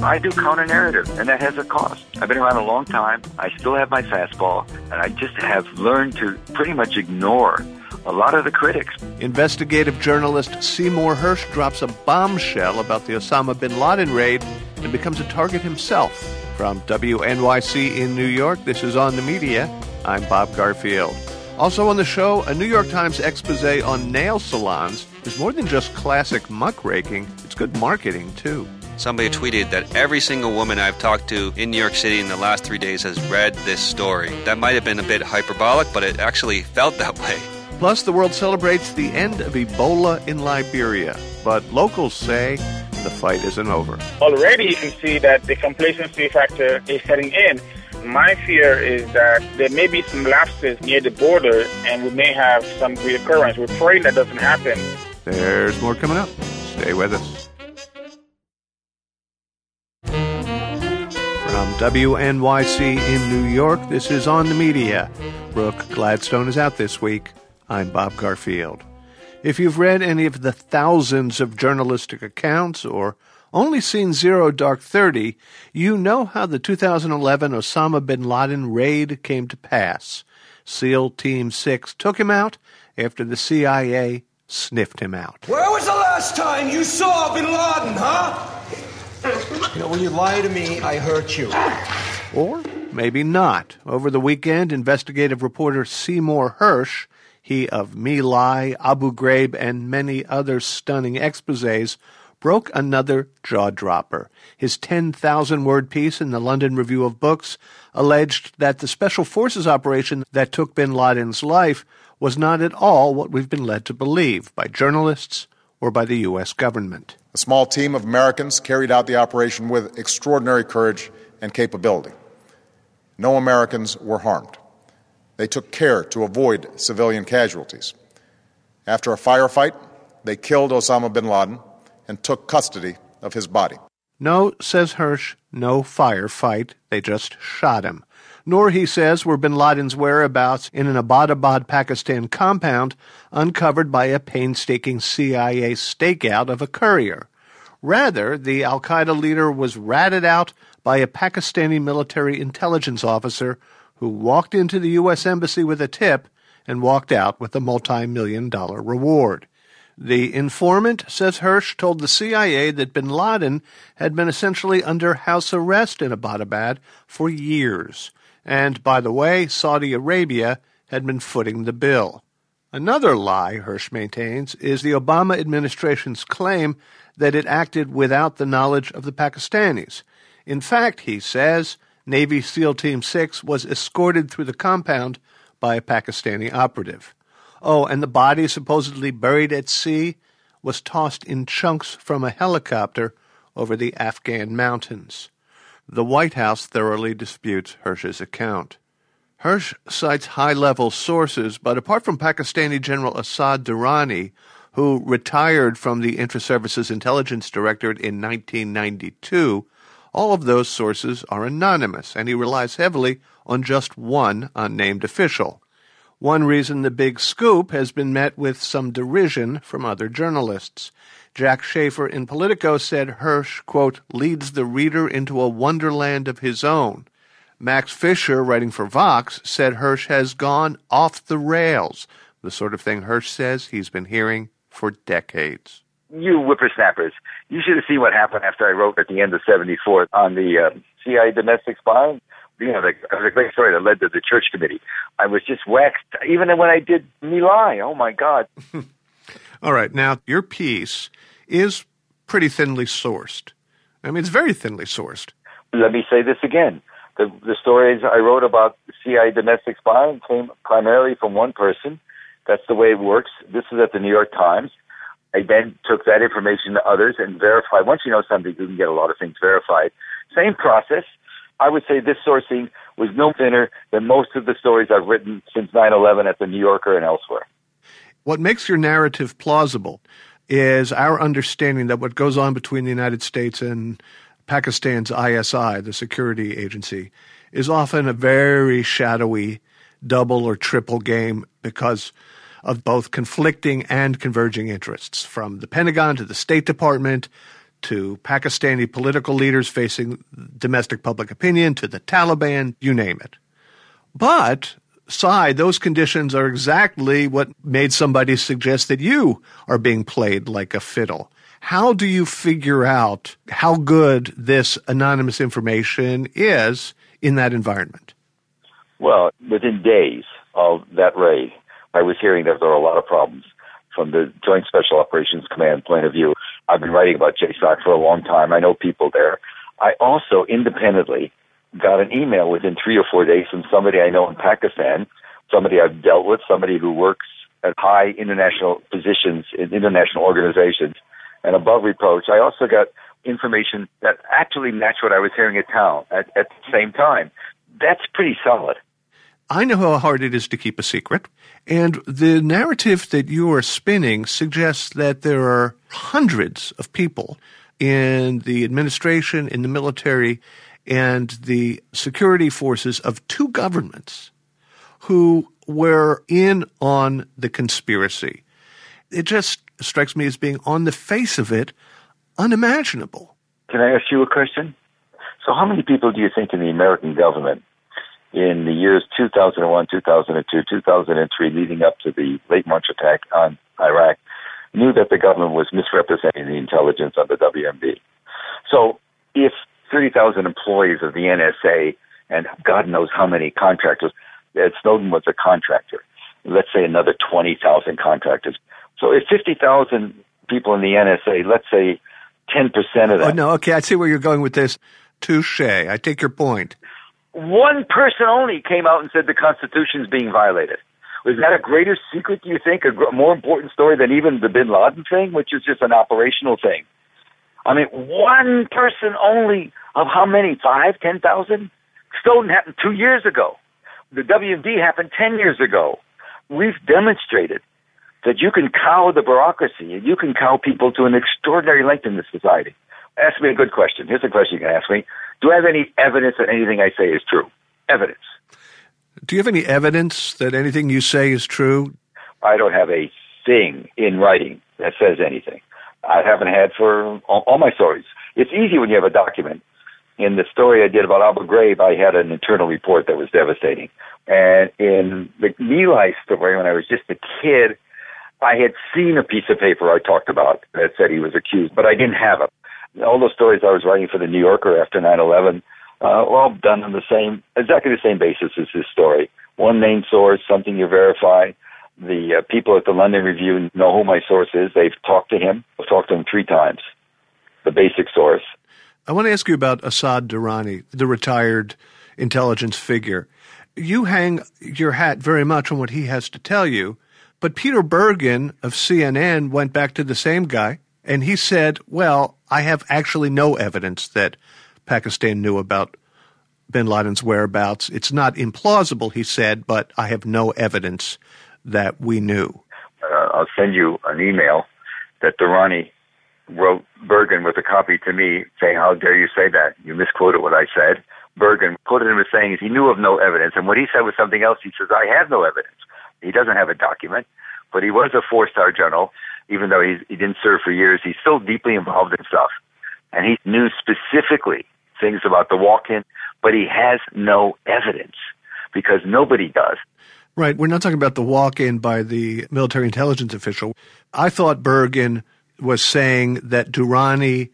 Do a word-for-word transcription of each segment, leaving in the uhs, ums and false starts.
I do counter-narrative, and that has a cost. I've been around a long time. I still have my fastball, and I just have learned to pretty much ignore a lot of the critics. Investigative journalist Seymour Hersh drops a bombshell about the Osama bin Laden raid and becomes a target himself. From W N Y C in New York, this is On the Media. I'm Bob Garfield. Also on the show, a New York Times expose on nail salons is more than just classic muckraking. It's good marketing, too. Somebody tweeted that every single woman I've talked to in New York City in the last three days has read this story. That might have been a bit hyperbolic, but it actually felt that way. Plus, the world celebrates the end of Ebola in Liberia. But locals say the fight isn't over. Already you can see that the complacency factor is setting in. My fear is that there may be some lapses near the border and we may have some reoccurrence. We're praying that doesn't happen. There's more coming up. Stay with us. From W N Y C in New York, this is On the Media. Brooke Gladstone is out this week. I'm Bob Garfield. If you've read any of the thousands of journalistic accounts or only seen Zero Dark Thirty, you know how the two thousand eleven Osama bin Laden raid came to pass. SEAL Team six took him out after the C I A sniffed him out. Where was the last time you saw bin Laden, huh? You know, when you lie to me, I hurt you. Or maybe not. Over the weekend, investigative reporter Seymour Hersh, he of My Lai, Abu Ghraib, and many other stunning exposés, broke another jaw-dropper. His ten thousand word piece in the London Review of Books alleged that the Special Forces operation that took bin Laden's life was not at all what we've been led to believe by journalists or by the U S government. A small team of Americans carried out the operation with extraordinary courage and capability. No Americans were harmed. They took care to avoid civilian casualties. After a firefight, they killed Osama bin Laden and took custody of his body. No, says Hersh, no firefight. They just shot him. Nor, he says, were bin Laden's whereabouts in an Abbottabad, Pakistan compound uncovered by a painstaking C I A stakeout of a courier. Rather, the al-Qaeda leader was ratted out by a Pakistani military intelligence officer who walked into the U S Embassy with a tip and walked out with a multi-million dollar reward. The informant, says Hersh, told the C I A that bin Laden had been essentially under house arrest in Abbottabad for years. And, by the way, Saudi Arabia had been footing the bill. Another lie, Hersh maintains, is the Obama administration's claim that it acted without the knowledge of the Pakistanis. In fact, he says, Navy SEAL Team six was escorted through the compound by a Pakistani operative. Oh, and the body, supposedly buried at sea, was tossed in chunks from a helicopter over the Afghan mountains. The White House thoroughly disputes Hersh's account. Hersh cites high-level sources, but apart from Pakistani General Assad Durrani, who retired from the Inter-Services Intelligence Directorate in nineteen ninety-two, all of those sources are anonymous, and he relies heavily on just one unnamed official. One reason the big scoop has been met with some derision from other journalists. Jack Schaefer in Politico said Hersh, quote, leads the reader into a wonderland of his own. Max Fisher, writing for Vox, said Hersh has gone off the rails, the sort of thing Hersh says he's been hearing for decades. You whippersnappers, you should have seen what happened after I wrote at the end of seventy-four on the uh, C I A domestic spying. You know, the, the great story that led to the church committee. I was just waxed, even when I did My Lai. Oh, my God. All right. Now, your piece is pretty thinly sourced. I mean, it's very thinly sourced. Let me say this again. The, the stories I wrote about C I A domestic spying came primarily from one person. That's the way it works. This is at the New York Times. I then took that information to others and verified. Once you know something, you can get a lot of things verified. Same process. I would say this sourcing was no thinner than most of the stories I've written since nine eleven at the New Yorker and elsewhere. What makes your narrative plausible is our understanding that what goes on between the United States and Pakistan's I S I, the security agency, is often a very shadowy double or triple game because of both conflicting and converging interests, from the Pentagon to the State Department to Pakistani political leaders facing domestic public opinion, to the Taliban, you name it. But, Sy, those conditions are exactly what made somebody suggest that you are being played like a fiddle. How do you figure out how good this anonymous information is in that environment? Well, within days of that raid, I was hearing that there are a lot of problems from the Joint Special Operations Command point of view. I've been writing about J SOC for a long time. I know people there. I also independently got an email within three or four days from somebody I know in Pakistan, somebody I've dealt with, somebody who works at high international positions in international organizations, and above reproach. I also got information that actually matched what I was hearing at town at, at the same time. That's pretty solid. I know how hard it is to keep a secret, and the narrative that you are spinning suggests that there are hundreds of people in the administration, in the military, and the security forces of two governments who were in on the conspiracy. It just strikes me as being, on the face of it, unimaginable. Can I ask you a question? So how many people do you think in the American government in the years two thousand one, two thousand two, two thousand three, leading up to the late March attack on Iraq, knew that the government was misrepresenting the intelligence of the W M D? So if thirty thousand employees of the N S A and God knows how many contractors, Ed Snowden was a contractor, let's say another twenty thousand contractors. So if fifty thousand people in the N S A, let's say ten percent of that. Oh, no, okay, I see where you're going with this. Touche. I take your point. One person only came out and said the Constitution is being violated. Was that a greater secret, do you think, a more important story than even the Bin Laden thing, which is just an operational thing? I mean, one person only of how many? Five, ten thousand? Snowden happened two years ago. The W M D happened ten years ago. We've demonstrated that you can cow the bureaucracy and you can cow people to an extraordinary length in this society. Ask me a good question. Here's a question you can ask me. Do I have any evidence that anything I say is true? Evidence. Do you have any evidence that anything you say is true? I don't have a thing in writing that says anything. I haven't had for all, all my stories. It's easy when you have a document. In the story I did about Abu Ghraib, I had an internal report that was devastating. And in the Milai story, when I was just a kid, I had seen a piece of paper I talked about that said he was accused, but I didn't have it. All those stories I was writing for the New Yorker after nine eleven, uh, were all done on the same, exactly the same basis as this story. One main source, something you verify. The uh, people at the London Review know who my source is. They've talked to him. I've talked to him three times. The basic source. I want to ask you about Assad Durrani, the retired intelligence figure. You hang your hat very much on what he has to tell you, but Peter Bergen of C N N went back to the same guy, and he said, well, I have actually no evidence that Pakistan knew about bin Laden's whereabouts. It's not implausible, he said, but I have no evidence that we knew. Uh, I'll send you an email that Durrani wrote Bergen with a copy to me saying, how dare you say that? You misquoted what I said. Bergen quoted him as saying he knew of no evidence. And what he said was something else. He says, I have no evidence. He doesn't have a document, but he was a four-star general. Even though he's, he didn't serve for years, he's still deeply involved in stuff. And he knew specifically things about the walk-in, but he has no evidence because nobody does. Right. We're not talking about the walk-in by the military intelligence official. I thought Bergen was saying that Durrani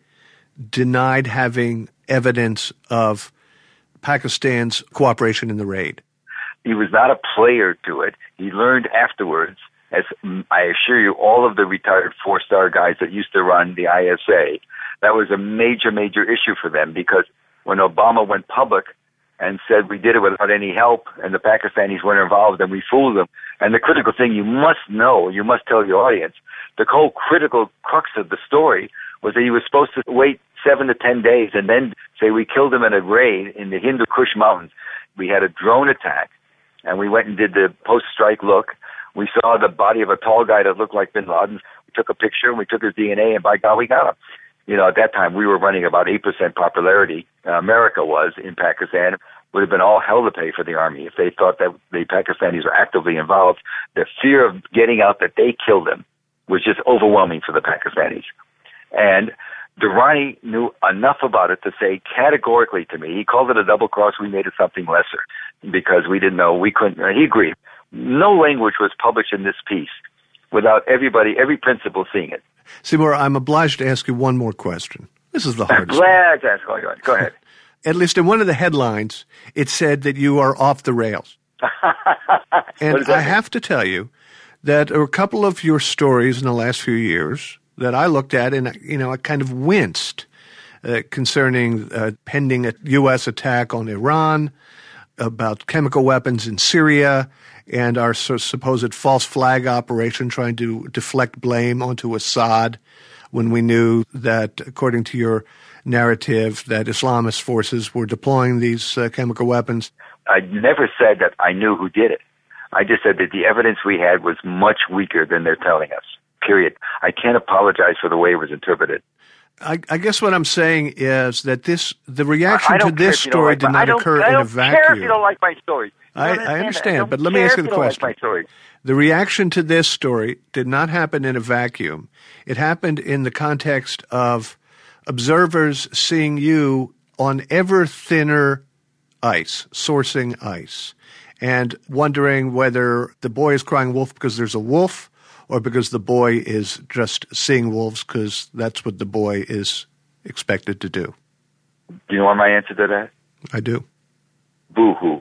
denied having evidence of Pakistan's cooperation in the raid. He was not a player to it. He learned afterwards, as I assure you, all of the retired four-star guys that used to run the I S A, that was a major, major issue for them because when Obama went public and said we did it without any help and the Pakistanis weren't involved and we fooled them, and the critical thing you must know, you must tell your audience, the whole critical crux of the story was that he was supposed to wait seven to ten days and then say we killed him in a raid in the Hindu Kush Mountains. We had a drone attack and we went and did the post-strike look. We saw the body of a tall guy that looked like bin Laden. We took a picture and we took his D N A, and by God, we got him. You know, at that time, we were running about eight percent popularity. Uh, America was in Pakistan. Would have been all hell to pay for the army if they thought that the Pakistanis were actively involved. The fear of getting out that they killed him was just overwhelming for the Pakistanis. And Durrani knew enough about it to say categorically to me, he called it a double cross, we made it something lesser because we didn't know, we couldn't, he agreed. No language was published in this piece without everybody, every principal seeing it. Seymour, I'm obliged to ask you one more question. This is the hard stuff. Glad to ask. Go ahead. Go ahead. At least in one of the headlines, it said that you are off the rails. And I mean? have to tell you that a couple of your stories in the last few years that I looked at and, you know, I kind of winced uh, concerning uh, pending a U S attack on Iran, about chemical weapons in Syria, and our so supposed false flag operation trying to deflect blame onto Assad when we knew that, according to your narrative, that Islamist forces were deploying these uh, chemical weapons. I never said that I knew who did it. I just said that the evidence we had was much weaker than they're telling us, period. I can't apologize for the way it was interpreted. I, I guess what I'm saying is that this the reaction to this story did not occur in a vacuum. I don't care if you don't like my story. I, I understand, but let me ask you the question. The reaction to this story did not happen in a vacuum. It happened in the context of observers seeing you on ever thinner ice, sourcing ice, and wondering whether the boy is crying wolf because there's a wolf or because the boy is just seeing wolves because that's what the boy is expected to do. Do you want my answer to that? I do. Boo-hoo.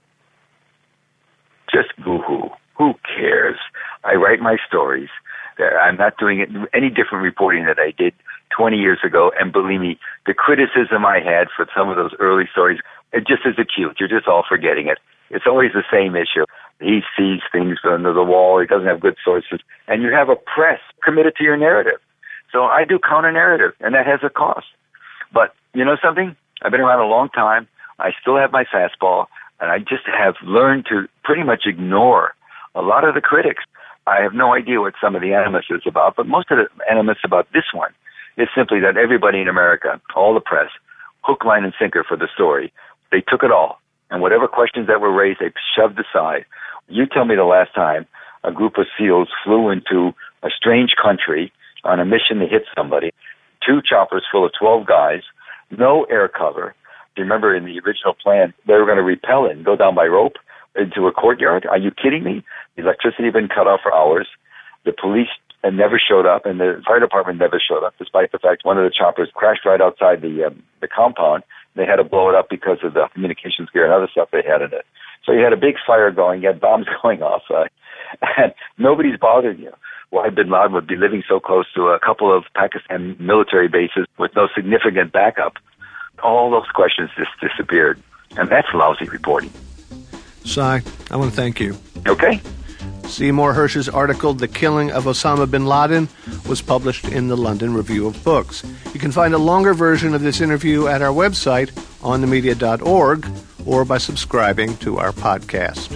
Just boo-hoo. Who cares? I write my stories. I'm not doing it any different reporting that I did twenty years ago. And believe me, the criticism I had for some of those early stories, it just is acute. You're just all forgetting it. It's always the same issue. He sees things under the wall. He doesn't have good sources. And you have a press committed to your narrative. So I do counter-narrative, and that has a cost. But you know something? I've been around a long time. I still have my fastball, and I just have learned to pretty much ignore a lot of the critics. I have no idea what some of the animus is about, but most of the animus about this one is simply that everybody in America, all the press, hook, line, and sinker for the story, they took it all. And whatever questions that were raised, they shoved aside. You tell me the last time a group of SEALs flew into a strange country on a mission to hit somebody, two choppers full of twelve guys, no air cover. Do you remember in the original plan, they were going to repel it and go down by rope into a courtyard? Are you kidding me? The electricity had been cut off for hours. The police had never showed up, and the fire department never showed up, despite the fact one of the choppers crashed right outside the um, the compound. They had to blow it up because of the communications gear and other stuff they had in it. So you had a big fire going, you had bombs going off, uh, and nobody's bothering you. Why bin Laden would be living so close to a couple of Pakistan military bases with no significant backup. All those questions just disappeared, and that's lousy reporting. Cy, I want to thank you. Okay. Seymour Hersh's article, The Killing of Osama bin Laden, was published in the London Review of Books. You can find a longer version of this interview at our website, on the media dot org, or by subscribing to our podcast.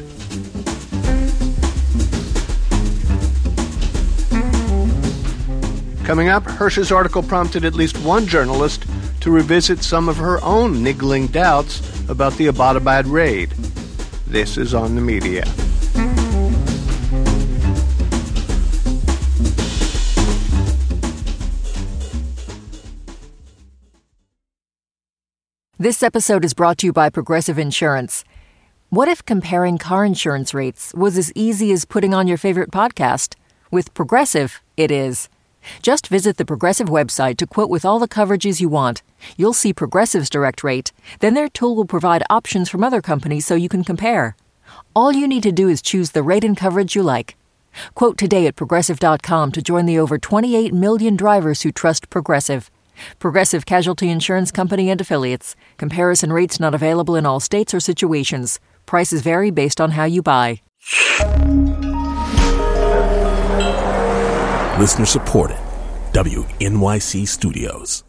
Coming up, Hersh's article prompted at least one journalist to revisit some of her own niggling doubts about the Abbottabad raid. This is On the Media. This episode is brought to you by Progressive Insurance. What if comparing car insurance rates was as easy as putting on your favorite podcast? With Progressive, it is. Just visit the Progressive website to quote with all the coverages you want. You'll see Progressive's direct rate. Then their tool will provide options from other companies so you can compare. All you need to do is choose the rate and coverage you like. Quote today at Progressive dot com to join the over twenty-eight million drivers who trust Progressive. Progressive Casualty Insurance Company and Affiliates. Comparison rates not available in all states or situations. Prices vary based on how you buy. Listener supported. W N Y C Studios.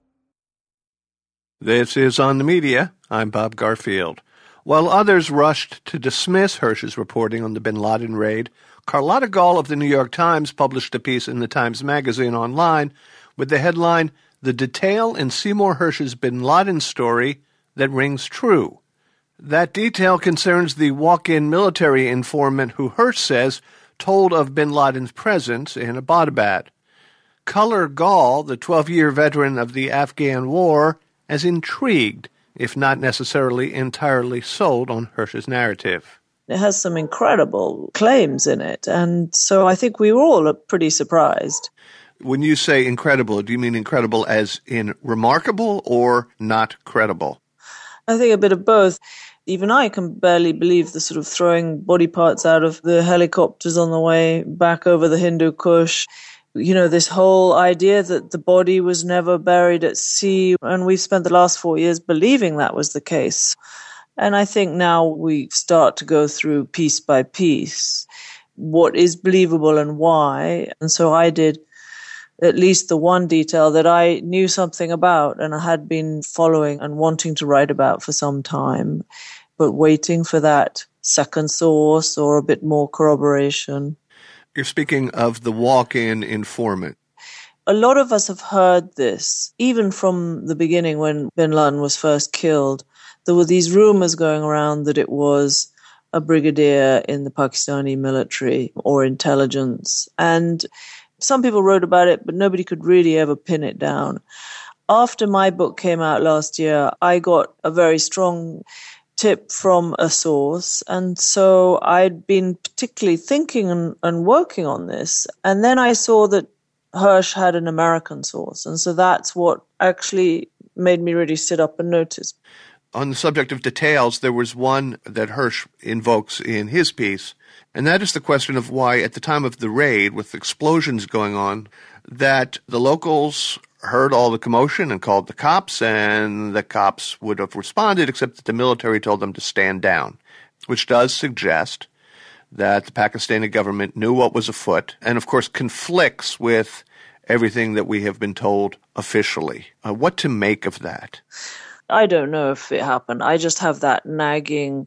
This is On the Media. I'm Bob Garfield. While others rushed to dismiss Hersh's reporting on the bin Laden raid, Carlotta Gall of the New York Times published a piece in the Times Magazine online with the headline, The Detail in Seymour Hersh's bin Laden Story That Rings True. That detail concerns the walk-in military informant who Hersh says told of bin Laden's presence in Abbottabad. Culler Gall, the twelve-year veteran of the Afghan War, as intrigued, if not necessarily entirely sold on Hersh's narrative. It has some incredible claims in it, and so I think we were all pretty surprised. When you say incredible, do you mean incredible as in remarkable or not credible? I think a bit of both. Even I can barely believe the sort of throwing body parts out of the helicopters on the way back over the Hindu Kush. You know, this whole idea that the body was never buried at sea, and we've spent the last four years believing that was the case. And I think now we start to go through piece by piece what is believable and why. And so I did at least the one detail that I knew something about and I had been following and wanting to write about for some time, but waiting for that second source or a bit more corroboration. You're speaking of the walk-in informant. A lot of us have heard this, even from the beginning when bin Laden was first killed. There were these rumors going around that it was a brigadier in the Pakistani military or intelligence. And some people wrote about it, but nobody could really ever pin it down. After my book came out last year, I got a very strong tip from a source. And so I'd been particularly thinking and, and working on this. And then I saw that Hersh had an American source. And so that's what actually made me really sit up and notice. On the subject of details, there was one that Hersh invokes in his piece, and that is the question of why, at the time of the raid, with explosions going on, that the locals heard all the commotion and called the cops, and the cops would have responded, except that the military told them to stand down, which does suggest that the Pakistani government knew what was afoot, and of course conflicts with everything that we have been told officially. Uh, what to make of that? I don't know if it happened. I just have that nagging,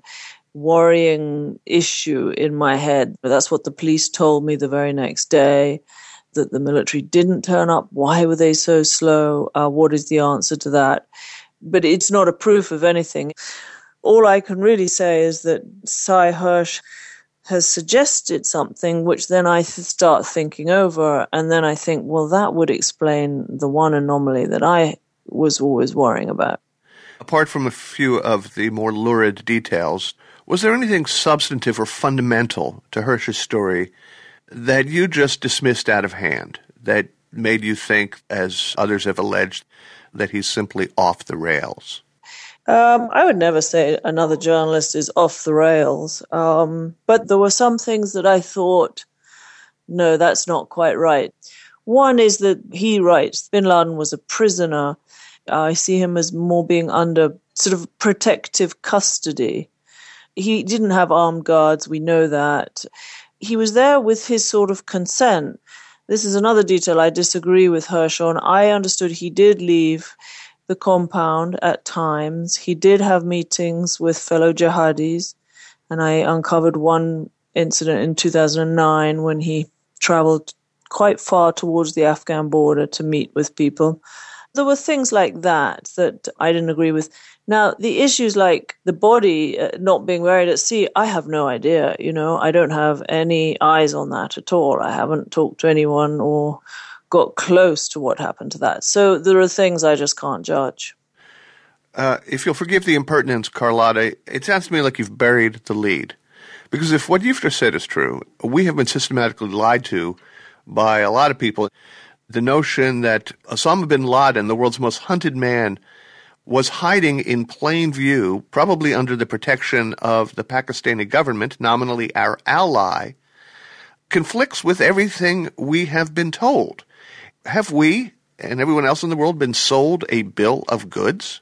worrying issue in my head. But that's what the police told me the very next day, that the military didn't turn up. Why were they so slow? Uh, what is the answer to that? But it's not a proof of anything. All I can really say is that Sy Hersh has suggested something, which then I th- start thinking over. And then I think, well, that would explain the one anomaly that I was always worrying about. Apart from a few of the more lurid details, was there anything substantive or fundamental to Hersh's story that you just dismissed out of hand, that made you think, as others have alleged, that he's simply off the rails? Um, I would never say another journalist is off the rails, um, but there were some things that I thought, no, that's not quite right. One is that he writes bin Laden was a prisoner. I see him as more being under sort of protective custody. He didn't have armed guards, we know that. He was there with his sort of consent. This is another detail I disagree with Hersh on. I understood he did leave the compound at times. He did have meetings with fellow jihadis, and I uncovered one incident in two thousand nine when he traveled quite far towards the Afghan border to meet with people. There were things like that that I didn't agree with. Now, the issues like the body uh, not being buried at sea, I have no idea, you know. I don't have any eyes on that at all. I haven't talked to anyone or got close to what happened to that. So there are things I just can't judge. Uh, if you'll forgive the impertinence, Carlotta, it sounds to me like you've buried the lead. Because if what you've just said is true, we have been systematically lied to by a lot of people. The notion that Osama bin Laden, the world's most hunted man, was hiding in plain view, probably under the protection of the Pakistani government, nominally our ally, conflicts with everything we have been told. Have we and everyone else in the world been sold a bill of goods?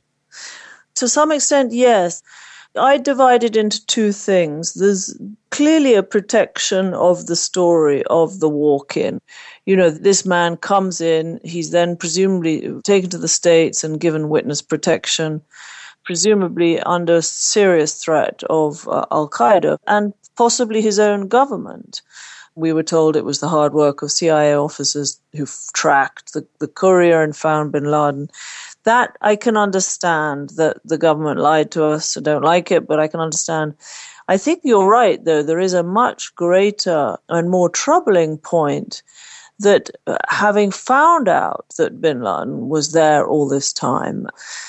To some extent, yes. I divide it into two things. There's clearly a protection of the story of the walk-in. You know, this man comes in, he's then presumably taken to the States and given witness protection, presumably under serious threat of uh, Al-Qaeda and possibly his own government. We were told it was the hard work of C I A officers who tracked the, the courier and found bin Laden. That I can understand, that the government lied to us. I don't like it, but I can understand. I think you're right, though. There is a much greater and more troubling point that uh, having found out that bin Laden was there all this time,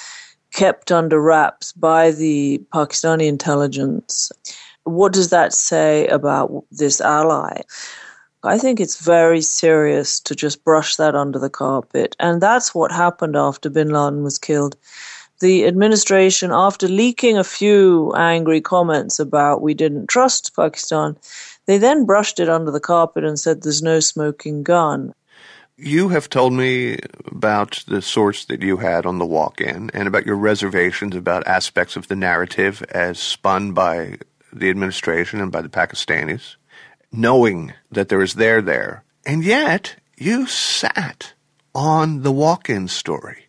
kept under wraps by the Pakistani intelligence, what does that say about this ally? I think it's very serious to just brush that under the carpet. And that's what happened after bin Laden was killed. The administration, after leaking a few angry comments about we didn't trust Pakistan, they then brushed it under the carpet and said there's no smoking gun. You have told me about the source that you had on the walk-in and about your reservations about aspects of the narrative as spun by the administration and by the Pakistanis, knowing that there is there there. And yet, you sat on the walk-in story.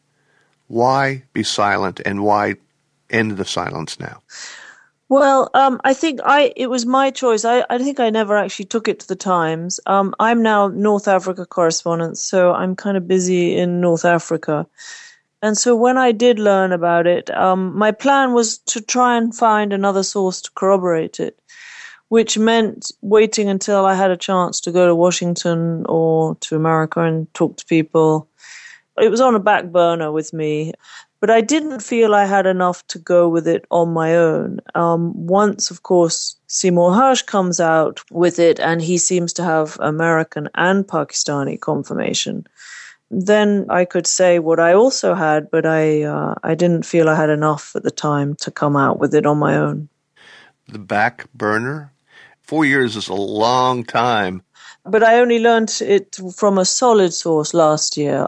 Why be silent, and why end the silence now? Well, um, I think I it was my choice. I, I think I never actually took it to the Times. Um, I'm now North Africa correspondent, so I'm kind of busy in North Africa. And so when I did learn about it, um, my plan was to try and find another source to corroborate it, which meant waiting until I had a chance to go to Washington or to America and talk to people. It was on a back burner with me, but I didn't feel I had enough to go with it on my own. Um, once, of course, Seymour Hersh comes out with it and he seems to have American and Pakistani confirmation, then I could say what I also had, but I uh, I didn't feel I had enough at the time to come out with it on my own. The back burner? Four years is a long time. But I only learned it from a solid source last year.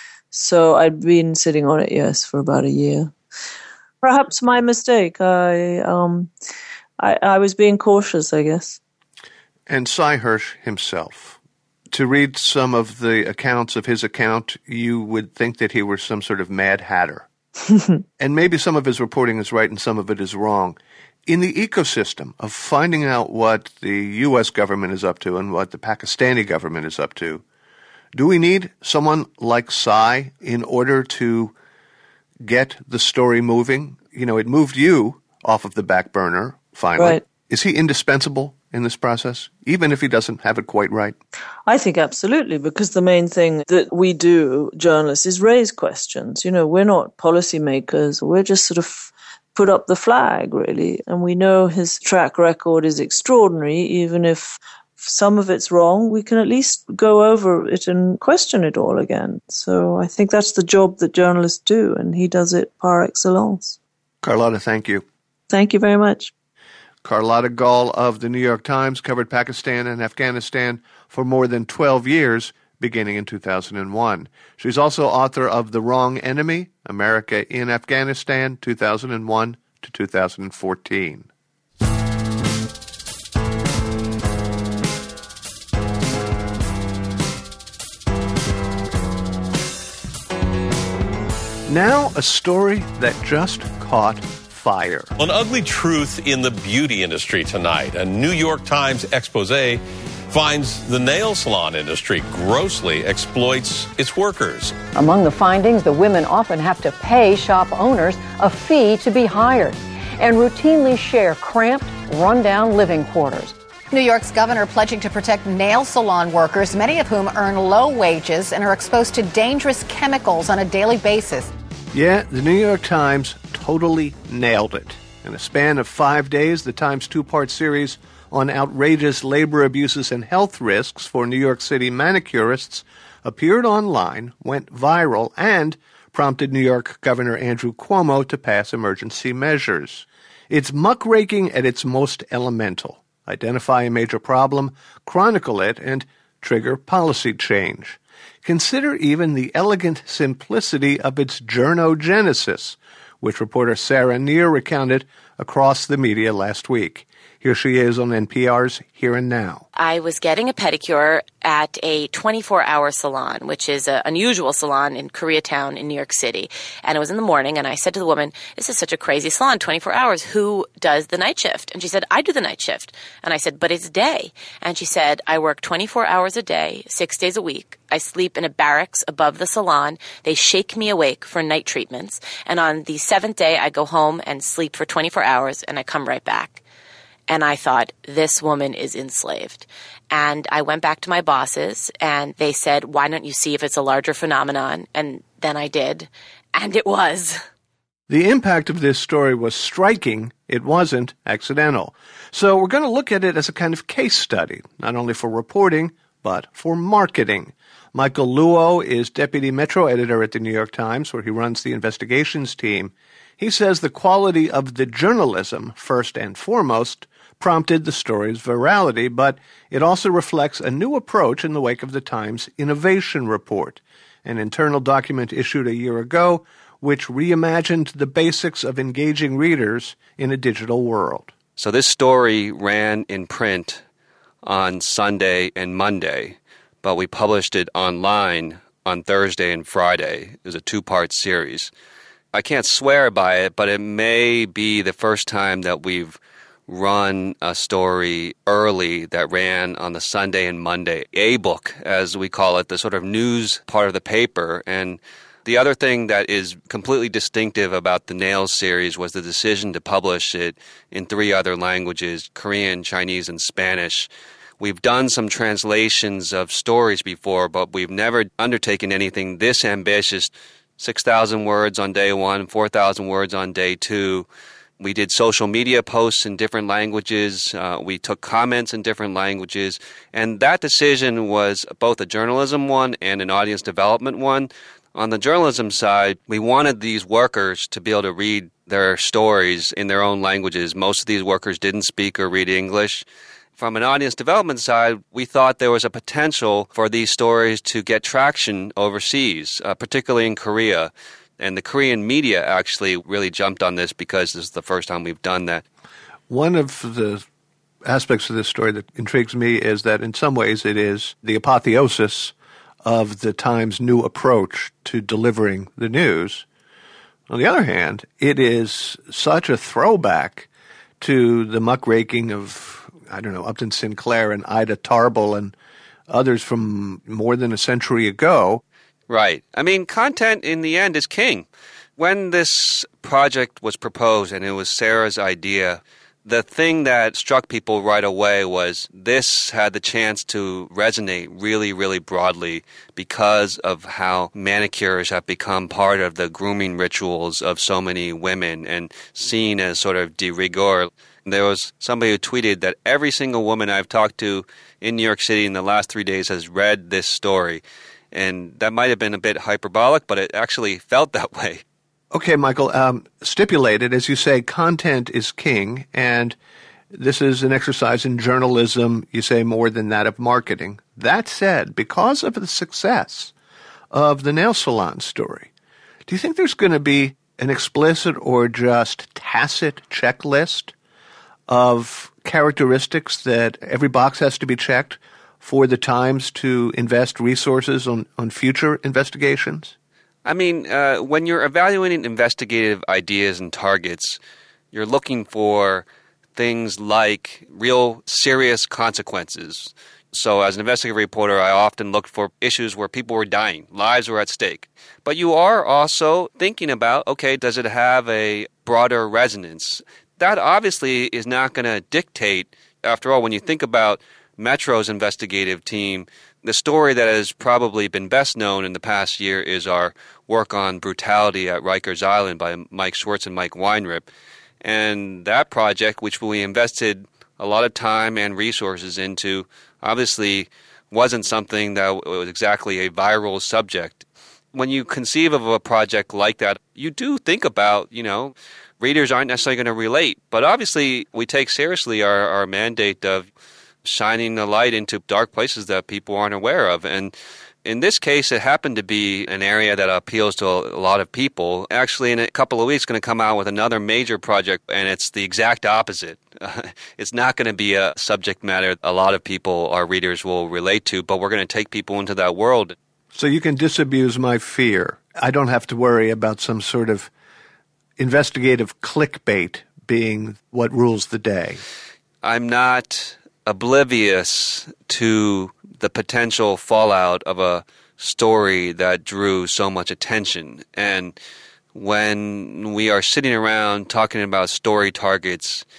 So I'd been sitting on it, yes, for about a year. Perhaps my mistake. I um, I, I was being cautious, I guess. And Sy Hersh himself. To read some of the accounts of his account, you would think that he were some sort of mad hatter. And maybe some of his reporting is right and some of it is wrong. In the ecosystem of finding out what the U S government is up to and what the Pakistani government is up to, do we need someone like Sy in order to get the story moving? You know, it moved you off of the back burner, finally. Right. Is he indispensable in this process, even if he doesn't have it quite right? I think absolutely, because the main thing that we do, journalists, is raise questions. You know, we're not policymakers. We're just sort of put up the flag, really. And we know his track record is extraordinary. Even if some of it's wrong, we can at least go over it and question it all again. So I think that's the job that journalists do, and he does it par excellence. Carlotta, thank you. Thank you very much. Carlotta Gall of the New York Times covered Pakistan and Afghanistan for more than twelve years, beginning in two thousand one. She's also author of The Wrong Enemy, America in Afghanistan, two thousand one to two thousand fourteen. Now, a story that just caught fire. An ugly truth in the beauty industry tonight. A New York Times expose finds the nail salon industry grossly exploits its workers. Among the findings, the women often have to pay shop owners a fee to be hired and routinely share cramped, rundown living quarters. New York's governor pledging to protect nail salon workers, many of whom earn low wages and are exposed to dangerous chemicals on a daily basis. Yeah, the New York Times totally nailed it. In a span of five days, the Times' two-part series on outrageous labor abuses and health risks for New York City manicurists appeared online, went viral, and prompted New York Governor Andrew Cuomo to pass emergency measures. It's muckraking at its most elemental. Identify a major problem, chronicle it, and trigger policy change. Consider even the elegant simplicity of its journogenesis, which reporter Sarah Neer recounted across the media last week. Here she is on N P R's Here and Now. I was getting a pedicure at a twenty-four hour salon, which is an unusual salon in Koreatown in New York City. And it was in the morning, and I said to the woman, this is such a crazy salon, twenty-four hours. Who does the night shift? And she said, I do the night shift. And I said, but it's day. And she said, I work twenty-four hours a day, six days a week. I sleep in a barracks above the salon. They shake me awake for night treatments. And on the seventh day, I go home and sleep for twenty-four hours, and I come right back. And I thought, this woman is enslaved. And I went back to my bosses, and they said, why don't you see if it's a larger phenomenon? And then I did, and it was. The impact of this story was striking. It wasn't accidental. So we're going to look at it as a kind of case study, not only for reporting, but for marketing. Michael Luo is deputy Metro editor at the New York Times, where he runs the investigations team. He says the quality of the journalism, first and foremost, prompted the story's virality, but it also reflects a new approach in the wake of the Times Innovation Report, an internal document issued a year ago which reimagined the basics of engaging readers in a digital world. So this story ran in print on Sunday and Monday, but we published it online on Thursday and Friday. It was a two-part series. I can't swear by it, but it may be the first time that we've run a story early that ran on the Sunday and Monday A-book, as we call it, the sort of news part of the paper. And the other thing that is completely distinctive about the Nails series was the decision to publish it in three other languages, Korean, Chinese, and Spanish. We've done some translations of stories before, but we've never undertaken anything this ambitious. six thousand words on day one, four thousand words on day two. We did social media posts in different languages. Uh, we took comments in different languages. And that decision was both a journalism one and an audience development one. On the journalism side, we wanted these workers to be able to read their stories in their own languages. Most of these workers didn't speak or read English. From an audience development side, we thought there was a potential for these stories to get traction overseas, uh, particularly in Korea. And the Korean media actually really jumped on this because this is the first time we've done that. One of the aspects of this story that intrigues me is that in some ways it is the apotheosis of the Times' new approach to delivering the news. On the other hand, it is such a throwback to the muckraking of, I don't know, Upton Sinclair and Ida Tarbell and others from more than a century ago. Right. I mean, content in the end is king. When this project was proposed and it was Sarah's idea, the thing that struck people right away was this had the chance to resonate really, really broadly because of how manicures have become part of the grooming rituals of so many women and seen as sort of de rigueur. There was somebody who tweeted that every single woman I've talked to in New York City in the last three days has read this story. And that might have been a bit hyperbolic, but it actually felt that way. Okay, Michael, um, stipulated, as you say, content is king, and this is an exercise in journalism, you say, more than that of marketing. That said, because of the success of the nail salon story, do you think there's going to be an explicit or just tacit checklist of characteristics that every box has to be checked for the Times to invest resources on, on future investigations? I mean, uh, when you're evaluating investigative ideas and targets, you're looking for things like real serious consequences. So as an investigative reporter, I often looked for issues where people were dying, lives were at stake. But you are also thinking about, okay, does it have a broader resonance? That obviously is not going to dictate, after all, when you think about Metro's investigative team, the story that has probably been best known in the past year is our work on brutality at Rikers Island by Mike Schwartz and Mike Weinrip. And that project, which we invested a lot of time and resources into, obviously wasn't something that was exactly a viral subject. When you conceive of a project like that, you do think about, you know, readers aren't necessarily going to relate. But obviously, we take seriously our, our mandate of shining a light into dark places that people aren't aware of. And in this case, it happened to be an area that appeals to a lot of people. Actually, in a couple of weeks, going to come out with another major project, and it's the exact opposite. Uh, it's not going to be a subject matter a lot of people, our readers, will relate to, but we're going to take people into that world. So you can disabuse my fear. I don't have to worry about some sort of investigative clickbait being what rules the day. I'm not oblivious to the potential fallout of a story that drew so much attention. And when we are sitting around talking about story targets,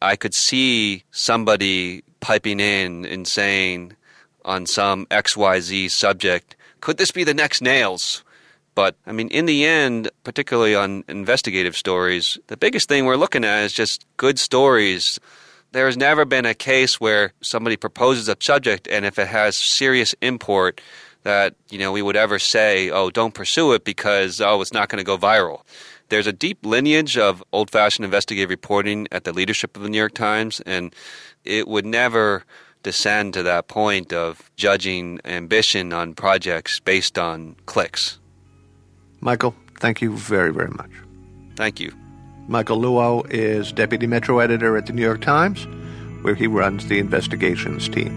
I could see somebody piping in and saying on some X Y Z subject, could this be the next Nails? But, I mean, in the end, particularly on investigative stories, the biggest thing we're looking at is just good stories. There has never been a case where somebody proposes a subject, and if it has serious import, that, you know, we would ever say, oh, don't pursue it because, oh, it's not going to go viral. There's a deep lineage of old-fashioned investigative reporting at the leadership of the New York Times, and it would never descend to that point of judging ambition on projects based on clicks. Michael, thank you very, very much. Thank you. Michael Luo is Deputy Metro Editor at the New York Times, where he runs the investigations team.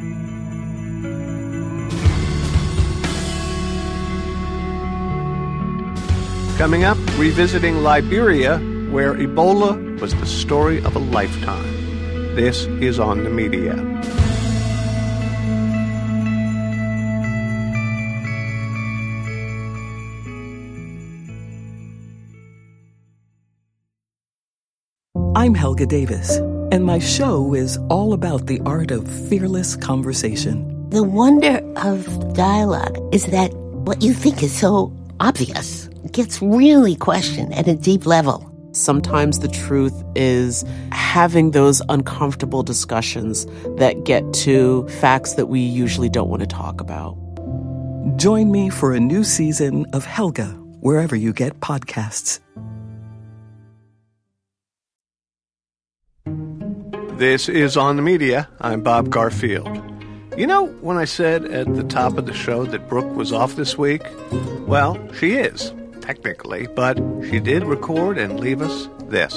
Coming up, revisiting Liberia, where Ebola was the story of a lifetime. This is On the Media. I'm Helga Davis, and my show is all about the art of fearless conversation. The wonder of dialogue is that what you think is so obvious gets really questioned at a deep level. Sometimes the truth is having those uncomfortable discussions that get to facts that we usually don't want to talk about. Join me for a new season of Helga, wherever you get podcasts. This is On the Media. I'm Bob Garfield. You know, when I said at the top of the show that Brooke was off this week? Well, she is, technically, but she did record and leave us this.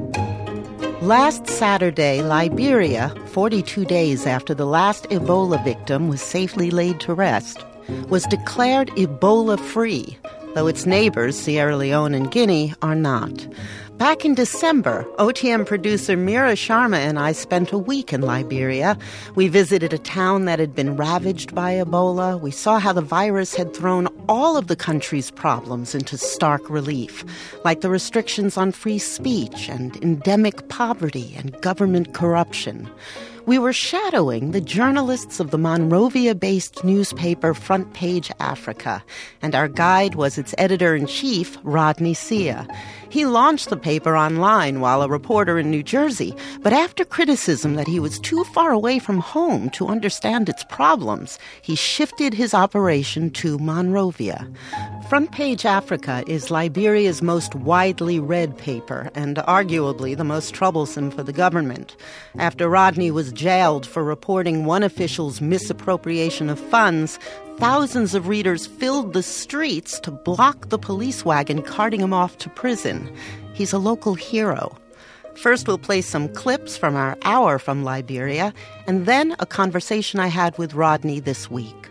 Last Saturday, Liberia, forty-two days after the last Ebola victim was safely laid to rest, was declared Ebola-free, though its neighbors, Sierra Leone and Guinea, are not. Back in December, O T M producer Mira Sharma and I spent a week in Liberia. We visited a town that had been ravaged by Ebola. We saw how the virus had thrown all of the country's problems into stark relief, like the restrictions on free speech and endemic poverty and government corruption. We were shadowing the journalists of the Monrovia-based newspaper Front Page Africa, and our guide was its editor-in-chief, Rodney Sia. He launched the paper online while a reporter in New Jersey, but after criticism that he was too far away from home to understand its problems, he shifted his operation to Monrovia. Front Page Africa is Liberia's most widely read paper and arguably the most troublesome for the government. After Rodney was jailed for reporting one official's misappropriation of funds, thousands of readers filled the streets to block the police wagon carting him off to prison. He's a local hero. First, we'll play some clips from our hour from Liberia, and then a conversation I had with Rodney this week.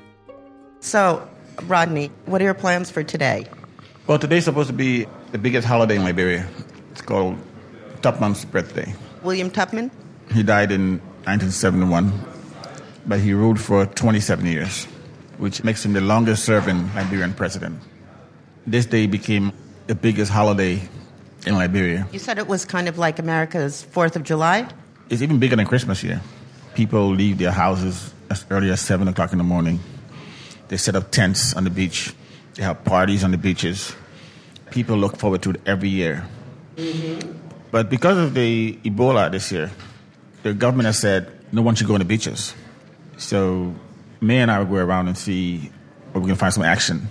So, Rodney, what are your plans for today? Well, today's supposed to be the biggest holiday in Liberia. It's called Tubman's birthday. William Tubman? He died in nineteen seventy-one, but he ruled for twenty-seven years, which makes him the longest-serving Liberian president. This day became the biggest holiday in Liberia. You said it was kind of like America's fourth of July? It's even bigger than Christmas here. People leave their houses as early as seven o'clock in the morning. They set up tents on the beach. They have parties on the beaches. People look forward to it every year. Mm-hmm. But because of the Ebola this year, the government has said no one should go on the beaches. So May and I will go around and see if we can find some action.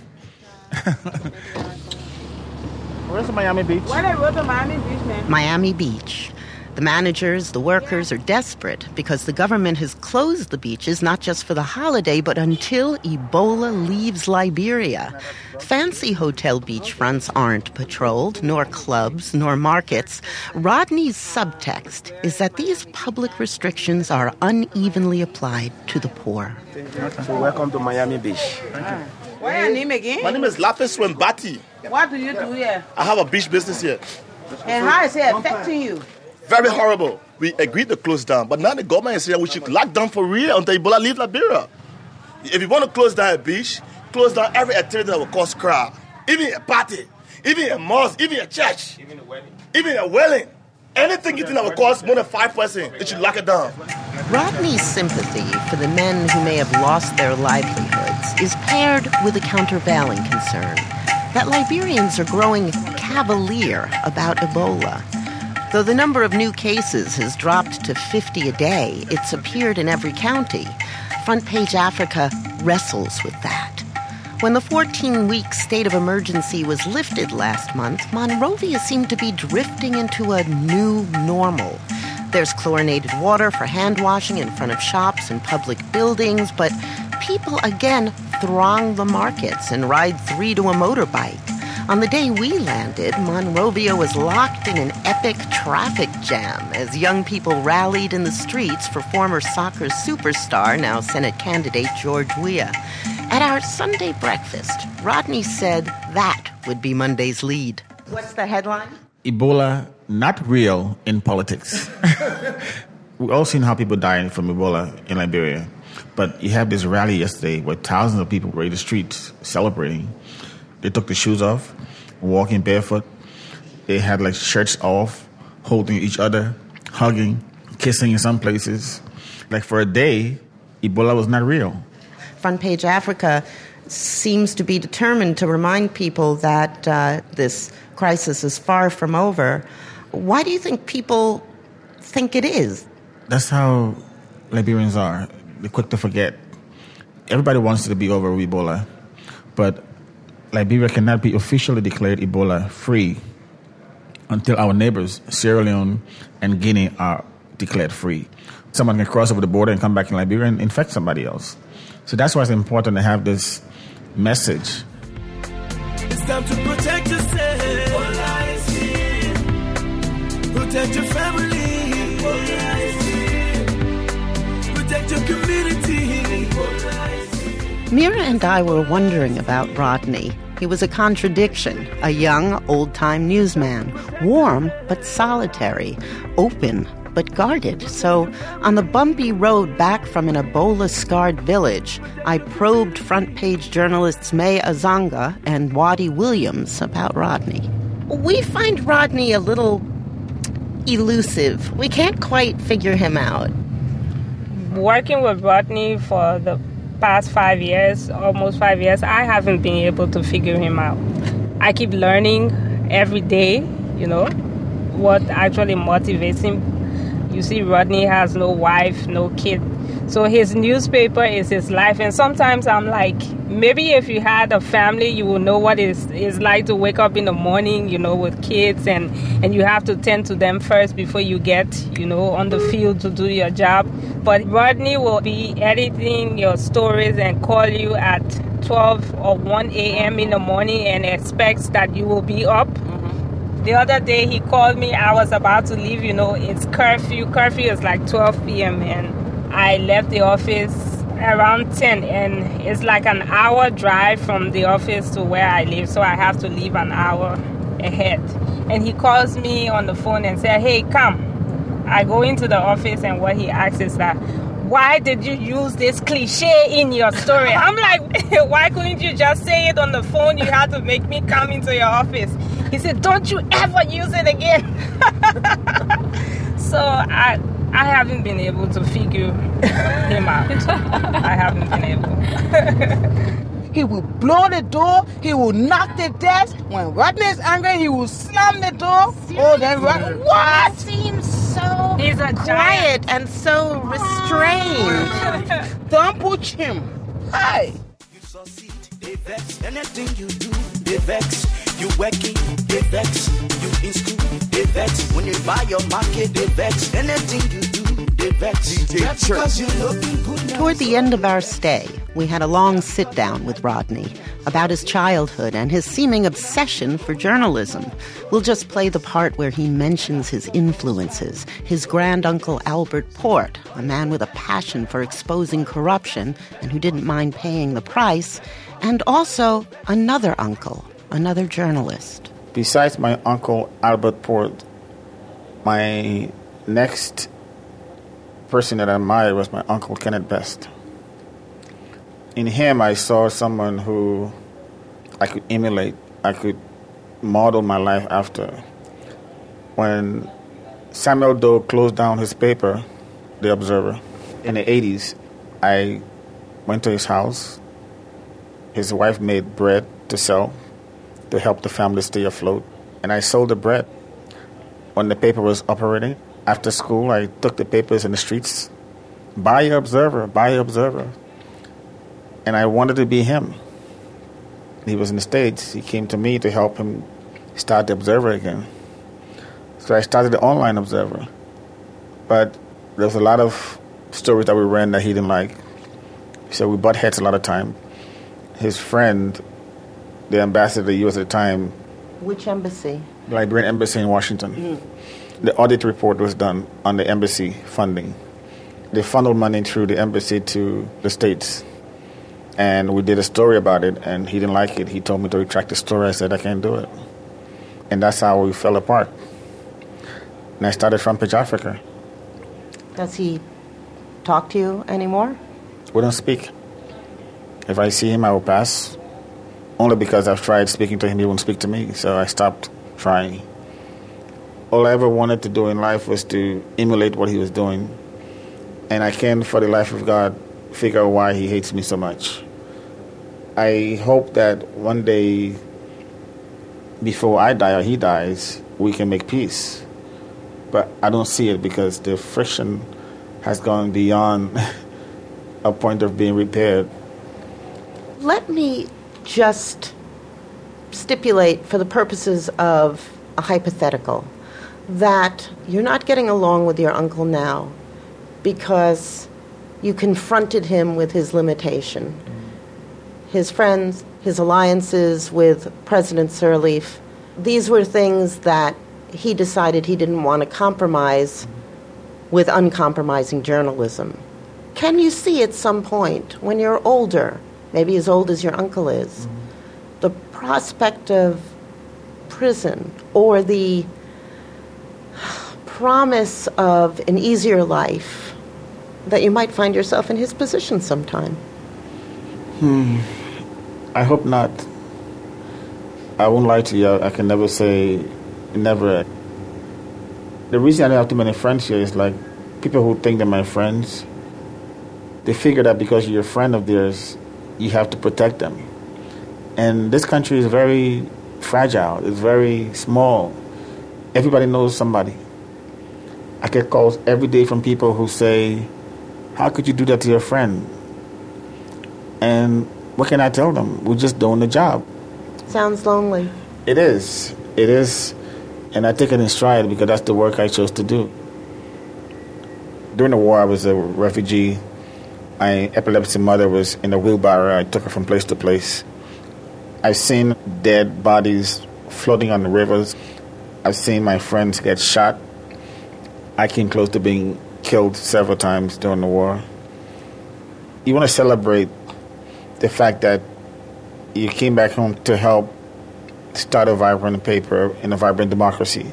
Where's the Miami Beach? Where they go to Miami Beach, man? Miami Beach. The managers, the workers are desperate because the government has closed the beaches not just for the holiday, but until Ebola leaves Liberia. Fancy hotel beachfronts aren't patrolled, nor clubs, nor markets. Rodney's subtext is that these public restrictions are unevenly applied to the poor. So welcome to Miami Beach. What's your name again? My name is Lapis Wembati. What do you do here? I have a beach business here. And how is it affecting you? Very horrible. We agreed to close down, but now the government is saying we should lock down for real until Ebola leaves Liberia. If you want to close down a beach, close down every activity that will cause crowd. Even a party, even a mosque, even a church, even a wedding. Even a wedding. Anything you think that will cost more than five percent, it should lock it down. Rodney's sympathy for the men who may have lost their livelihoods is paired with a countervailing concern that Liberians are growing cavalier about Ebola. Though the number of new cases has dropped to fifty a day, it's appeared in every county. Front Page Africa wrestles with that. When the fourteen-week state of emergency was lifted last month, Monrovia seemed to be drifting into a new normal. There's chlorinated water for hand washing in front of shops and public buildings, but people again throng the markets and ride three to a motorbike. On the day we landed, Monrovia was locked in an epic traffic jam as young people rallied in the streets for former soccer superstar, now Senate candidate George Weah. At our Sunday breakfast, Rodney said that would be Monday's lead. What's the headline? Ebola, not real in politics. We've all seen how people die from Ebola in Liberia. But you have this rally yesterday where thousands of people were in the streets celebrating. They took the shoes off, walking barefoot. They had like shirts off, holding each other, hugging, kissing in some places. Like for a day, Ebola was not real. Front Page Africa seems to be determined to remind people that uh, this crisis is far from over. Why do you think people think it is? That's how Liberians are. They're quick to forget. Everybody wants it to be over with Ebola, but Liberia cannot be officially declared Ebola free until our neighbors, Sierra Leone and Guinea, are declared free. Someone can cross over the border and come back in Liberia and infect somebody else. So that's why it's important to have this message. It's time to protect yourself. All I see. Protect your family. All I see. Protect your community. All I see. Mira and I were wondering about Rodney. He was a contradiction, a young, old-time newsman, warm but solitary, open but guarded. So on the bumpy road back from an Ebola-scarred village, I probed Front Page journalists May Azanga and Waddy Williams about Rodney. We find Rodney a little elusive. We can't quite figure him out. Working with Rodney for the past five years, almost five years, I haven't been able to figure him out. I keep learning every day, you know, what actually motivates him. You see, Rodney has no wife, no kid. So his newspaper is his life. And sometimes I'm like, maybe if you had a family, you will know what it's, it's like to wake up in the morning, you know, with kids. And, and you have to tend to them first before you get, you know, on the field to do your job. But Rodney will be editing your stories and call you at twelve or one a.m. in the morning and expects that you will be up. The other day he called me, I was about to leave, you know, it's curfew. Curfew is like twelve p.m. and I left the office around ten, and it's like an hour drive from the office to where I live, so I have to leave an hour ahead. And he calls me on the phone and says, hey, come. I go into the office and what he asks is that, why did you use this cliche in your story? I'm like, why couldn't you just say it on the phone? You had to make me come into your office. He said, don't you ever use it again. So I I haven't been able to figure him out. I haven't been able. He will blow the door. He will knock the desk. When Rodney is angry, he will slam the door. Seriously? Oh, then Rodney, what? He seems so He's a quiet giant. And so restrained. Don't push him. Hi. You succeed, they vex. Anything you do, they vex. You working, they vex. You in school, they vex. When you buy your market, they vex. Anything you do, they vex. That's because you're looking good now. Toward the end of our stay, we had a long sit-down with Rodney about his childhood and his seeming obsession for journalism. We'll just play the part where he mentions his influences, his granduncle Albert Port, a man with a passion for exposing corruption and who didn't mind paying the price, and also another uncle, another journalist. Besides my uncle Albert Port, my next person that I admired was my uncle Kenneth Best. In him, I saw someone who I could emulate, I could model my life after. When Samuel Doe closed down his paper, The Observer. In the eighties, I went to his house. His wife made bread to sell to help the family stay afloat. And I sold the bread. When the paper was operating, after school, I took the papers in the streets. Buy your Observer, buy your Observer. And I wanted to be him. He was in the States. He came to me to help him start the Observer again. So I started the online Observer. But there was a lot of stories that we ran that he didn't like. So we butt heads a lot of time. His friend, the ambassador to the U S at the time. Which embassy? The Liberian embassy in Washington. Mm. The audit report was done on the embassy funding. They funneled money through the embassy to the States. And we did a story about it, and he didn't like it. He told me to retract the story. I said, I can't do it. And that's how we fell apart. And I started Front Page Africa. Does he talk to you anymore? We don't speak. If I see him, I will pass. Only because I've tried speaking to him, he won't speak to me. So I stopped trying. All I ever wanted to do in life was to emulate what he was doing. And I can't, for the life of God, figure out why he hates me so much. I hope that one day, before I die or he dies, we can make peace. But I don't see it because the friction has gone beyond a point of being repaired. Let me just stipulate, for the purposes of a hypothetical, that you're not getting along with your uncle now because you confronted him with his limitation. His friends, his alliances with President Sirleaf, these were things that he decided he didn't want to compromise with uncompromising journalism. Can you see at some point, when you're older, maybe as old as your uncle is, mm-hmm. the prospect of prison or the promise of an easier life, that you might find yourself in his position sometime? Hmm. I hope not. I won't lie to you. I can never say never. The reason I don't have too many friends here is like people who think they're my friends, they figure that because you're a friend of theirs, you have to protect them. And this country is very fragile. It's very small. Everybody knows somebody. I get calls every day from people who say, how could you do that to your friend? And what can I tell them? We're just doing the job. Sounds lonely. It is. It is. And I take it in stride because that's the work I chose to do. During the war, I was a refugee. My epilepsy mother was in a wheelbarrow. I took her from place to place. I've seen dead bodies floating on the rivers. I've seen my friends get shot. I came close to being killed several times during the war. You want to celebrate the fact that you came back home to help start a vibrant paper in a vibrant democracy.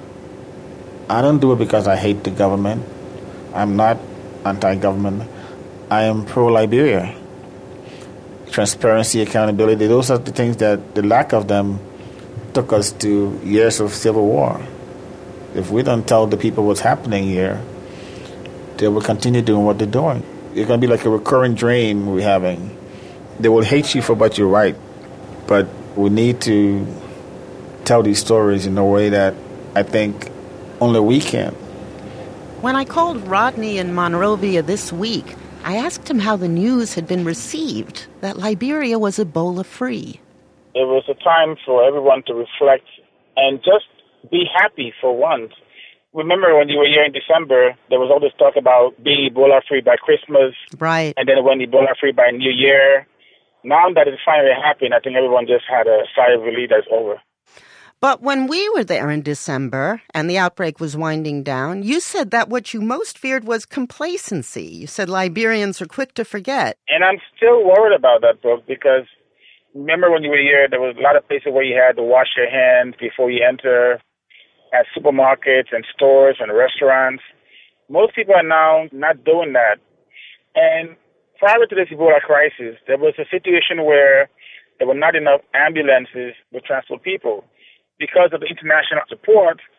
I don't do it because I hate the government. I'm not anti-government. I am pro-Liberia. Transparency, accountability, those are the things that the lack of them took us to years of civil war. If we don't tell the people what's happening here, they will continue doing what they're doing. It's going to be like a recurring dream we're having. They will hate you for what you write, but we need to tell these stories in a way that I think only we can. When I called Rodney in Monrovia this week, I asked him how the news had been received, that Liberia was Ebola-free. It was a time for everyone to reflect and just be happy for once. Remember when you were here in December, there was all this talk about being Ebola-free by Christmas. Right. And then it went Ebola-free by New Year. Now that it's finally happened, I think everyone just had a sigh of relief that's over. But when we were there in December and the outbreak was winding down, you said that what you most feared was complacency. You said Liberians are quick to forget. And I'm still worried about that, Brooke, because remember when you were here, there was a lot of places where you had to wash your hands before you enter, at supermarkets and stores and restaurants. Most people are now not doing that. And prior to this Ebola crisis, there was a situation where there were not enough ambulances to transport people. Because of the international support,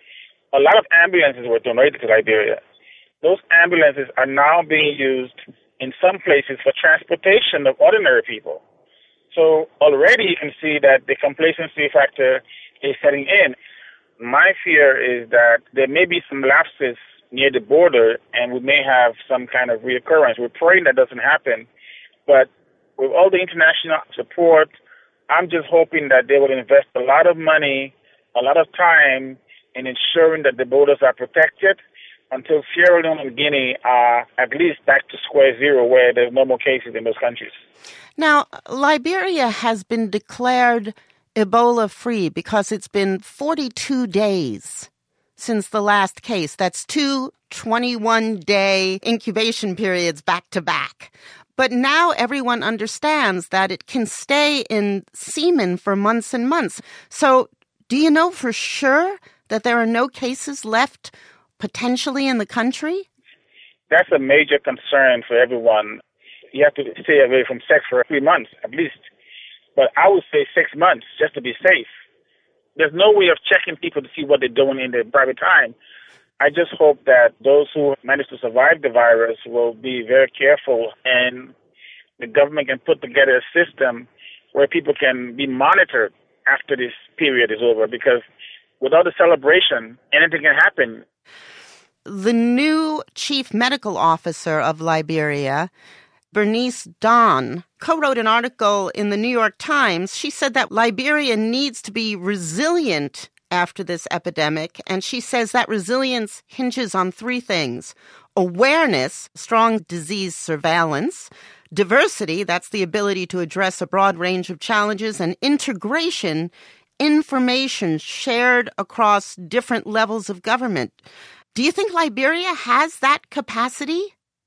a lot of ambulances were donated to Liberia. Those ambulances are now being used in some places for transportation of ordinary people. So already you can see that the complacency factor is setting in. My fear is that there may be some lapses near the border and we may have some kind of reoccurrence. We're praying that doesn't happen. But with all the international support, I'm just hoping that they will invest a lot of money, a lot of time in ensuring that the borders are protected until Sierra Leone and Guinea are at least back to square zero where there's no more cases in those countries. Now, Liberia has been declared Ebola-free because it's been forty-two days since the last case. That's two twenty-one-day incubation periods back to back. But now everyone understands that it can stay in semen for months and months. So do you know for sure that there are no cases left potentially in the country? That's a major concern for everyone. You have to stay away from sex for three months at least. But I would say six months just to be safe. There's no way of checking people to see what they're doing in their private time. I just hope that those who manage to survive the virus will be very careful and the government can put together a system where people can be monitored after this period is over, because without a celebration, anything can happen. The new chief medical officer of Liberia, Bernice Dawn, co-wrote an article in the New York Times. She said that Liberia needs to be resilient after this epidemic, and she says that resilience hinges on three things: awareness, strong disease surveillance; diversity, that's the ability to address a broad range of challenges; and integration, information shared across different levels of government. Do you think Liberia has that capacity?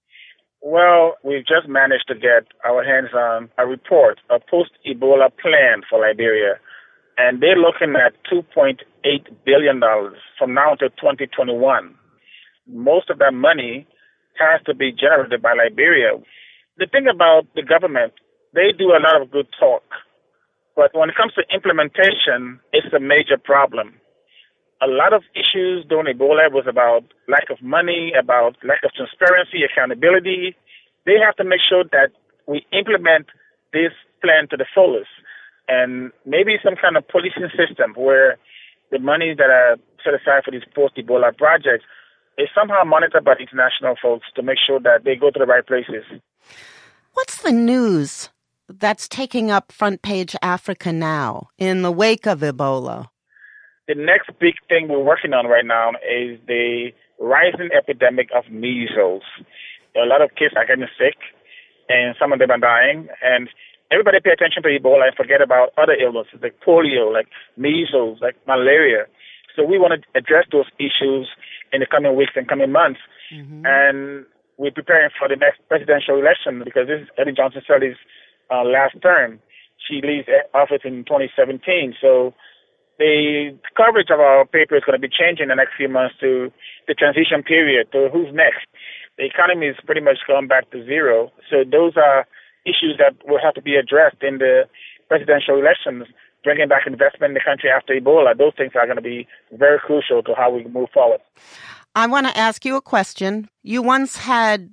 Well, we've just managed to get our hands on a report, a post-Ebola plan for Liberia. And they're looking at two point eight billion dollars from now until twenty twenty-one. Most of that money has to be generated by Liberia. The thing about the government, they do a lot of good talk. But when it comes to implementation, it's a major problem. A lot of issues during Ebola was about lack of money, about lack of transparency, accountability. They have to make sure that we implement this plan to the fullest. And maybe some kind of policing system where the money that are set aside for these post-Ebola projects is somehow monitored by the international folks to make sure that they go to the right places. What's the news that's taking up front page Africa now in the wake of Ebola? The next big thing we're working on right now is the rising epidemic of measles. A lot of kids are getting sick, and some of them are dying. And everybody pay attention to Ebola and forget about other illnesses like polio, like measles, like malaria. So we want to address those issues in the coming weeks and coming months. Mm-hmm. And we're preparing for the next presidential election because this is Ellen Johnson Sirleaf's uh, last term. She leaves office in twenty seventeen. So the coverage of our paper is going to be changing in the next few months to the transition period, to who's next. The economy is pretty much going back to zero. So those are issues that will have to be addressed in the presidential elections, bringing back investment in the country after Ebola. Those things are going to be very crucial to how we move forward. I want to ask you a question. You once had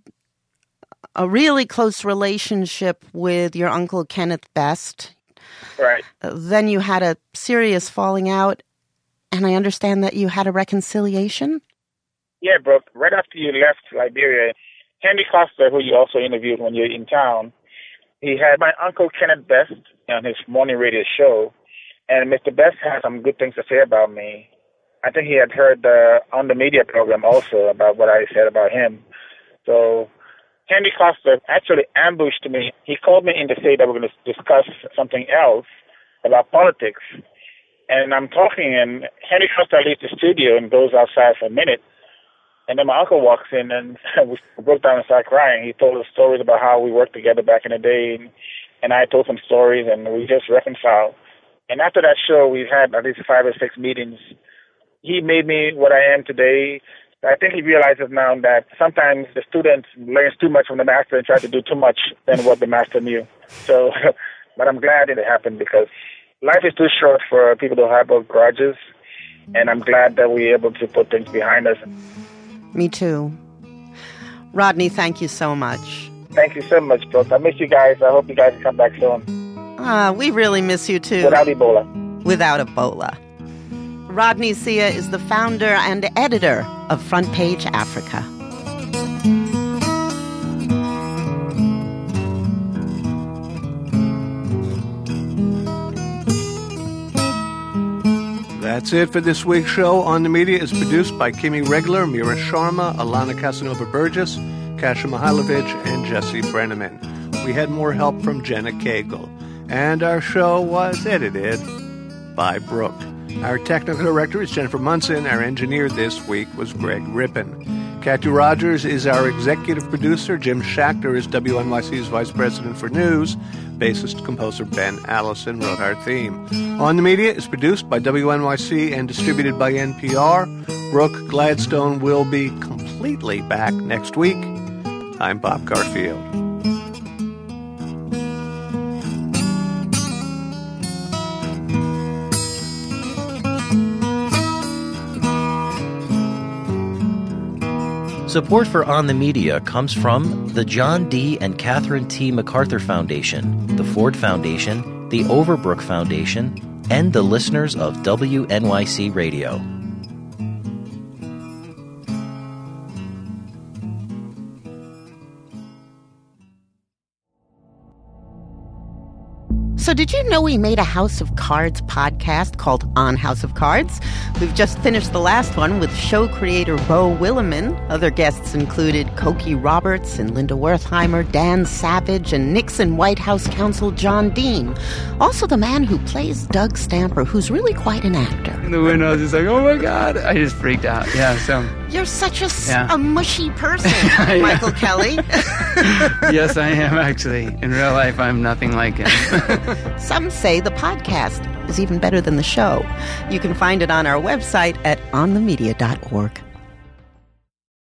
a really close relationship with your uncle Kenneth Best. Right. Then you had a serious falling out, and I understand that you had a reconciliation? Yeah, Brooke. Right after you left Liberia, Henry Costa, who you also interviewed when you were in town, he had my uncle Kenneth Best on his morning radio show, and Mister Best had some good things to say about me. I think he had heard uh, on the media program also about what I said about him. So Henry Costa actually ambushed me. He called me in to say that we're going to discuss something else about politics. And I'm talking, and Henry Costa leaves the studio and goes outside for a minute. And then my uncle walks in, and we broke down and started crying. He told us stories about how we worked together back in the day, and, and I told some stories, and we just reconciled. And after that show, we've had at least five or six meetings. He made me what I am today. I think he realizes now that sometimes the student learns too much from the master and tries to do too much than what the master knew. So, but I'm glad it happened because life is too short for people to harbor grudges. And I'm glad that we're able to put things behind us. Me too. Rodney, thank you so much. Thank you so much, Brooke. I miss you guys. I hope you guys come back soon. Ah, we really miss you too. Without Ebola. Without Ebola. Rodney Sia is the founder and editor of Front Page Africa. That's it for this week's show. On the Media is produced by Kimi Regler, Mira Sharma, Alana Casanova-Burgess, Kasia Mihailovich, and Jesse Brenneman. We had more help from Jenna Cagle. And our show was edited by Brooke. Our technical director is Jennifer Munson. Our engineer this week was Greg Rippin. Kathy Rogers is our executive producer. Jim Schachter is W N Y C's vice president for news. Bassist-composer Ben Allison wrote our theme. On the Media is produced by W N Y C and distributed by N P R. Brooke Gladstone will be completely back next week. I'm Bob Garfield. Support for On the Media comes from the John D. and Catherine T. MacArthur Foundation, the Ford Foundation, the Overbrook Foundation, and the listeners of W N Y C Radio. So did you know we made a House of Cards podcast called On House of Cards? We've just finished the last one with show creator Beau Willimon. Other guests included Cokie Roberts and Linda Wertheimer, Dan Savage, and Nixon White House counsel John Dean. Also the man who plays Doug Stamper, who's really quite an actor. In the window, I was just like, oh my God. I just freaked out. Yeah, so... You're such a, yeah. a mushy person, Michael Kelly. Yes, I am, actually. In real life, I'm nothing like him. Some say the podcast is even better than the show. You can find it on our website at on the media dot org.